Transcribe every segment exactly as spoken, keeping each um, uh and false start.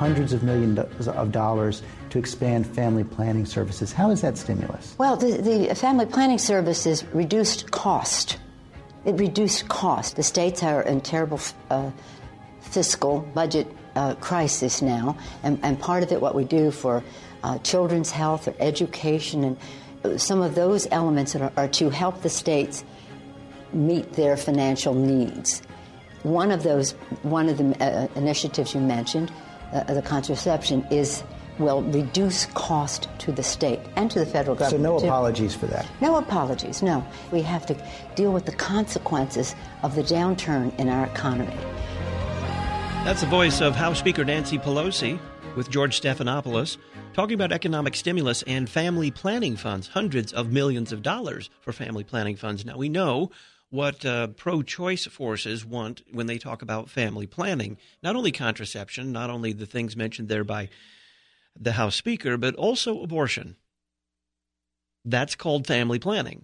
hundreds of millions of dollars to expand family planning services. How is that stimulus? Well, the, the family planning services reduced cost. It reduced cost. The states are in terrible uh, fiscal budget uh, crisis now, and, and part of it, what we do for uh, children's health or education, and some of those elements are, are to help the states meet their financial needs. One of those, one of the uh, initiatives you mentioned, uh, the contraception, is will reduce cost to the state and to the federal government. So no too. apologies for that? No apologies, no. We have to deal with the consequences of the downturn in our economy. That's the voice of House Speaker Nancy Pelosi with George Stephanopoulos talking about economic stimulus and family planning funds, hundreds of millions of dollars for family planning funds. Now, we know what uh, pro-choice forces want when they talk about family planning, not only contraception, not only the things mentioned there by the House Speaker, but also abortion. That's called family planning.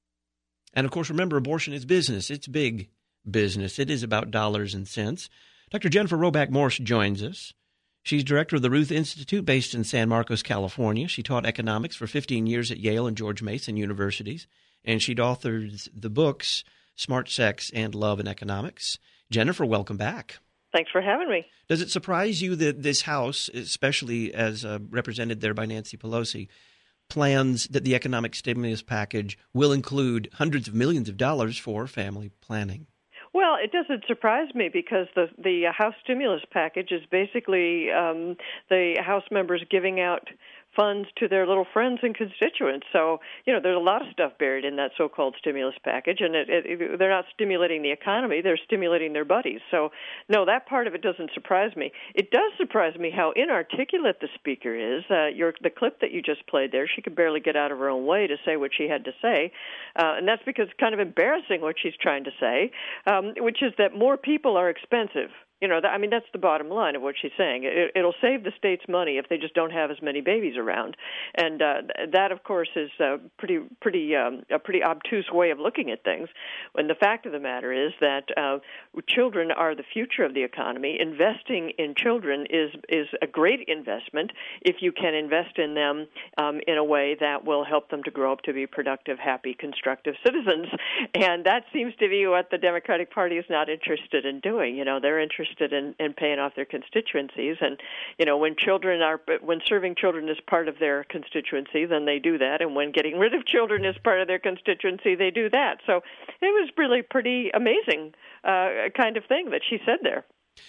And of course, remember, abortion is business. It's big business. It is about dollars and cents. Doctor Jennifer Roback Morse joins us. She's director of the Ruth Institute based in San Marcos, California. She taught economics for fifteen years at Yale and George Mason universities, and she authored the books Smart Sex and Love in Economics. Jennifer, welcome back. Thanks for having me. Does it surprise you that this House, especially as uh, represented there by Nancy Pelosi, plans that the economic stimulus package will include hundreds of millions of dollars for family planning? Well, it doesn't surprise me because the the House stimulus package is basically um, the House members giving out funds to their little friends and constituents. So, you know, there's a lot of stuff buried in that so-called stimulus package, and it, it, they're not stimulating the economy, they're stimulating their buddies. So, no, that part of it doesn't surprise me. It does surprise me how inarticulate the speaker is. Uh, your, the clip that you just played there, she could barely get out of her own way to say what she had to say, uh, and that's because it's kind of embarrassing what she's trying to say, um, which is that more people are expensive. You know, that, I mean, that's the bottom line of what she's saying. It, it'll save the states money if they just don't have as many babies around, and uh, that, of course, is a pretty, pretty, um, a pretty obtuse way of looking at things. When the fact of the matter is that uh, children are the future of the economy. Investing in children is is a great investment if you can invest in them um, in a way that will help them to grow up to be productive, happy, constructive citizens. And that seems to be what the Democratic Party is not interested in doing. You know, they're interested In, in paying off their constituencies, and you know when children are when serving children is part of their constituency, then they do that, and when getting rid of children is part of their constituency, they do that. So it was really pretty amazing uh, kind of thing that she said there.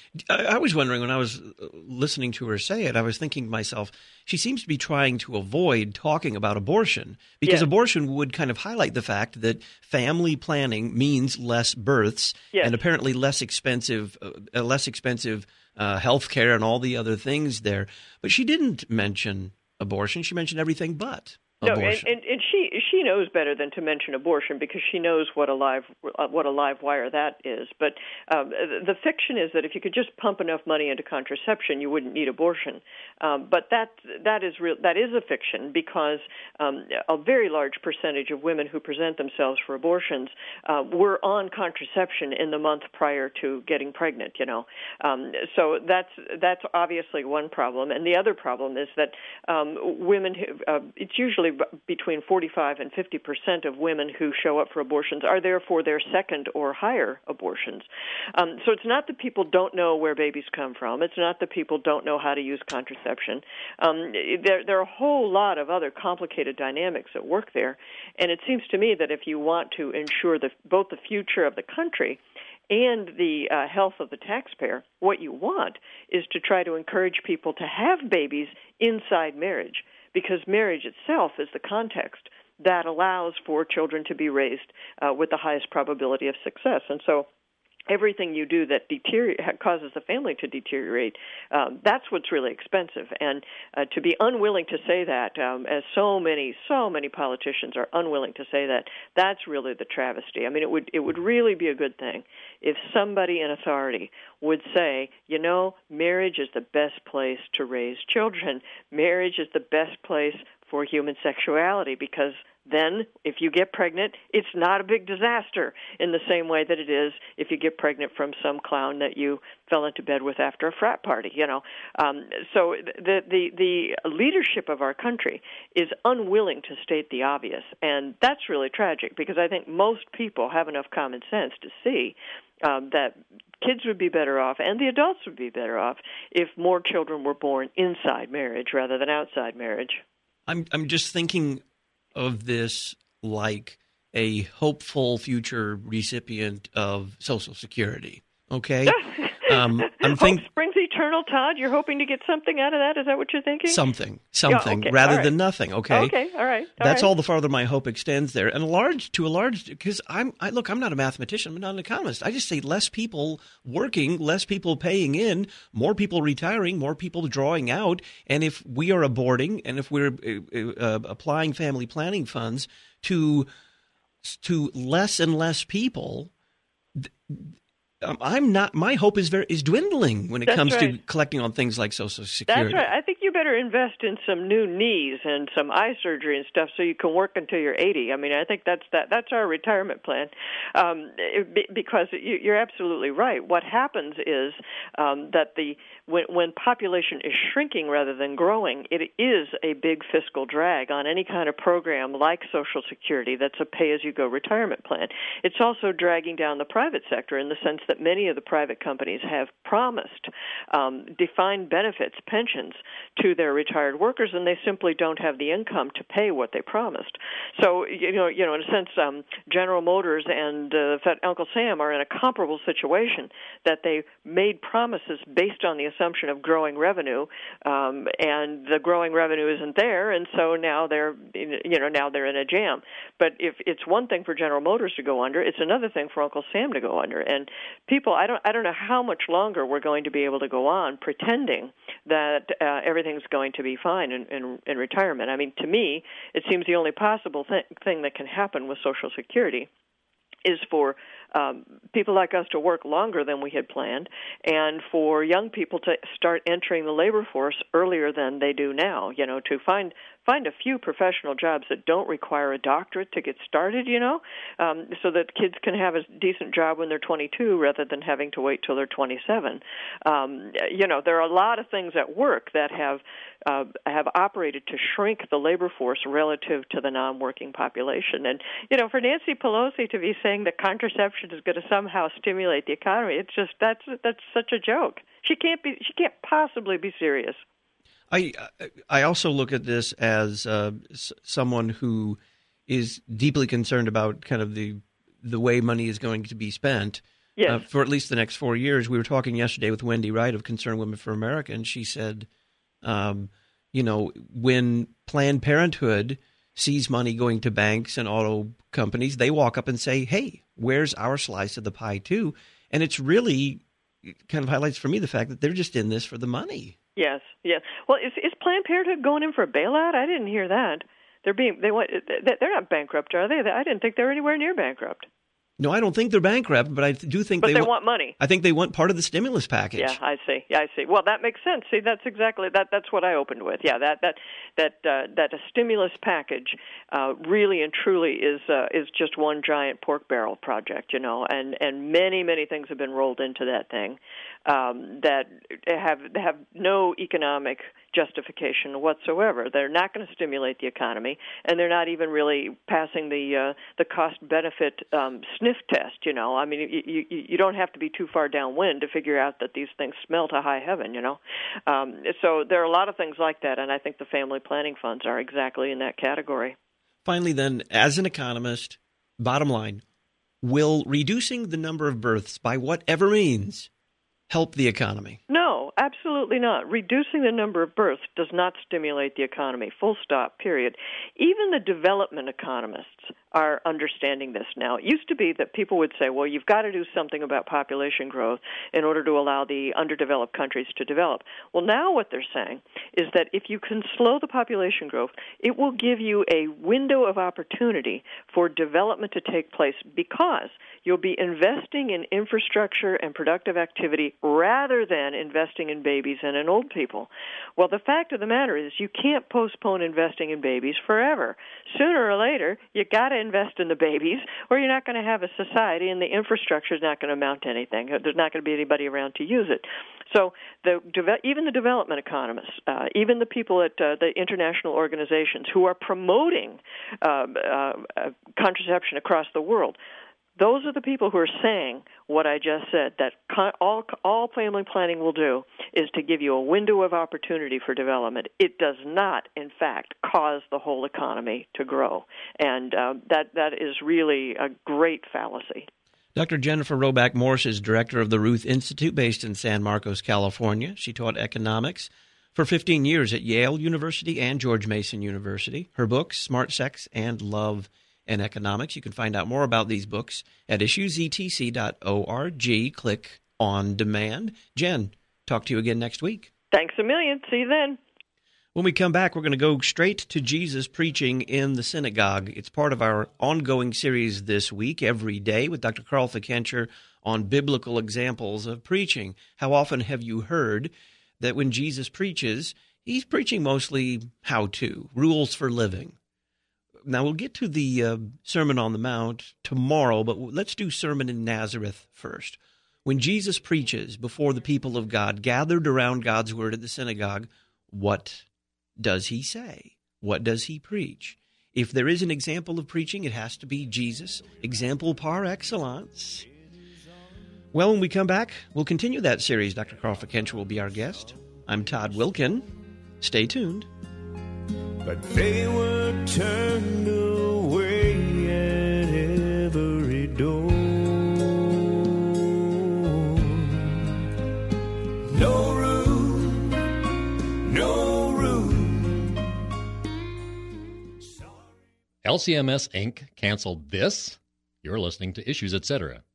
I was wondering when I was listening to her say it, I was thinking to myself, she seems to be trying to avoid talking about abortion because yes. abortion would kind of highlight the fact that family planning means less births yes. and apparently less expensive, uh, less expensive uh, health care and all the other things there. But she didn't mention abortion. She mentioned everything but No, abortion. and, and, and she she knows better than to mention abortion because she knows what a live uh, what a live wire that is. But um, the fiction is that if you could just pump enough money into contraception, you wouldn't need abortion. Um, but that that is real. That is a fiction because um, a very large percentage of women who present themselves for abortions uh, were on contraception in the month prior to getting pregnant. You know, um, so that's that's obviously one problem. And the other problem is that um, women who, uh, it's usually between forty-five and fifty percent of women who show up for abortions are there for their second or higher abortions. Um, so it's not that people don't know where babies come from. It's not that people don't know how to use contraception. Um, there, there are a whole lot of other complicated dynamics at work there. And it seems to me that if you want to ensure the, both the future of the country and the uh, health of the taxpayer, what you want is to try to encourage people to have babies inside marriage, because marriage itself is the context that allows for children to be raised uh, with the highest probability of success. And so everything you do that deteriorate, causes the family to deteriorate, um, that's what's really expensive. And uh, to be unwilling to say that, um, as so many, so many politicians are unwilling to say that, that's really the travesty. I mean, it would it would really be a good thing if somebody in authority would say, you know, marriage is the best place to raise children. Marriage is the best place for human sexuality because then if you get pregnant, it's not a big disaster in the same way that it is if you get pregnant from some clown that you fell into bed with after a frat party, you know. Um, so the, the, the leadership of our country is unwilling to state the obvious, and that's really tragic because I think most people have enough common sense to see um, that kids would be better off and the adults would be better off if more children were born inside marriage rather than outside marriage. I'm I'm just thinking of this like a hopeful future recipient of Social Security. Okay, um, I'm thinking springs eternal, Todd. You're hoping to get something out of that. Is that what you're thinking? Something, something, yeah, okay. rather right. than nothing. Okay, okay, all right. All That's right. all the farther my hope extends there, and a large to a large because I'm I look I'm not a mathematician, I'm not an economist. I just say less people working, less people paying in, more people retiring, more people drawing out, and if we are aborting, and if we're uh, uh, applying family planning funds to to less and less people. Th- Um, I'm not. My hope is very is dwindling when it That's comes right. to collecting on things like Social Security. That's right. I think you better invest in some new knees and some eye surgery and stuff so you can work until you're eighty. I mean, I think that's that. That's our retirement plan, um, it, because you, you're absolutely right. What happens is um, that the when, when population is shrinking rather than growing, it is a big fiscal drag on any kind of program like Social Security. That's a pay-as-you-go retirement plan. It's also dragging down the private sector in the sense that many of the private companies have promised um, defined benefits, pensions, to their retired workers, and they simply don't have the income to pay what they promised. So, you know, you know, in a sense, um, General Motors and uh, Uncle Sam are in a comparable situation that they made promises based on the assumption of growing revenue, um, and the growing revenue isn't there, and so now they're, you know, now they're in a jam. But if it's one thing for General Motors to go under, it's another thing for Uncle Sam to go under, and people, I don't, I don't know how much longer we're going to be able to go on pretending that uh, everything's going to be fine in, in, in retirement. I mean, to me, it seems the only possible th- thing that can happen with Social Security is for um, people like us to work longer than we had planned, and for young people to start entering the labor force earlier than they do now. You know, to find find a few professional jobs that don't require a doctorate to get started. You know, um, so that kids can have a decent job when they're twenty-two rather than having to wait till they're twenty-seven. Um, you know, there are a lot of things at work that have uh, have operated to shrink the labor force relative to the non-working population. And you know, for Nancy Pelosi to be saying that contraception is going to somehow stimulate the economy, it's just that's that's such a joke. She can't be. She can't possibly be serious. I I also look at this as uh, someone who is deeply concerned about kind of the the way money is going to be spent. Yes. Uh, for at least the next four years. We were talking yesterday with Wendy Wright of Concerned Women for America, and she said, um, you know, when Planned Parenthood sees money going to banks and auto companies, they walk up and say, hey, where's our slice of the pie too? And it's really it kind of highlights for me the fact that they're just in this for the money. Yes, yes. Well, is, is Planned Parenthood going in for a bailout? I didn't hear that. They're being they want they're not bankrupt, are they? I didn't think they were anywhere near bankrupt. No, I don't think they're bankrupt, but I do think but they, they want, want money. I think they want part of the stimulus package. Yeah, I see. Yeah, I see. Well, that makes sense. See, that's exactly that. That's what I opened with. Yeah, that that that uh, that a stimulus package uh, really and truly is uh, is just one giant pork barrel project, you know, and and many many things have been rolled into that thing um, that have have no economic justification whatsoever. They're not going to stimulate the economy, and they're not even really passing the uh, the cost benefit um, sniff test. You know, I mean, you, you you don't have to be too far downwind to figure out that these things smell to high heaven. You know, um, so there are a lot of things like that, and I think the family planning funds are exactly in that category. Finally, then, as an economist, bottom line, will reducing the number of births by whatever means help the economy? No, absolutely not. Reducing the number of births does not stimulate the economy, full stop, period. Even the development economists are understanding this now. It used to be that people would say, well, you've got to do something about population growth in order to allow the underdeveloped countries to develop. Well, now what they're saying is that if you can slow the population growth, it will give you a window of opportunity for development to take place because you'll be investing in infrastructure and productive activity rather than investing in babies and in old people. Well, the fact of the matter is you can't postpone investing in babies forever. Sooner or later, you got to invest in the babies, or you're not going to have a society, and the infrastructure is not going to amount to anything. There's not going to be anybody around to use it. So the even the development economists, uh, even the people at uh, the international organizations who are promoting uh, uh, uh, contraception across the world, those are the people who are saying what I just said, that all all family planning will do is to give you a window of opportunity for development. It does not, in fact, cause the whole economy to grow. And uh, that that is really a great fallacy. Doctor Jennifer Roback Morse is director of the Ruth Institute based in San Marcos, California. She taught economics for fifteen years at Yale University and George Mason University. Her books, Smart Sex and Love and Economics. You can find out more about these books at issues e t c dot org. Click on demand. Jen, talk to you again next week. Thanks a million. See you then. When we come back, we're going to go straight to Jesus preaching in the synagogue. It's part of our ongoing series this week, every day, with Doctor Carl Fickenscher on biblical examples of preaching. How often have you heard that when Jesus preaches, he's preaching mostly how-to, rules for living? Now, we'll get to the uh, Sermon on the Mount tomorrow, but let's do Sermon in Nazareth first. When Jesus preaches before the people of God gathered around God's Word at the synagogue, what does he say? What does he preach? If there is an example of preaching, it has to be Jesus, example par excellence. Well, when we come back, we'll continue that series. Doctor Carl Fickenscher will be our guest. I'm Todd Wilkin. Stay tuned. But they were turned away at every door. No room, no room. L C M S Incorporated canceled this. You're listening to Issues, et cetera.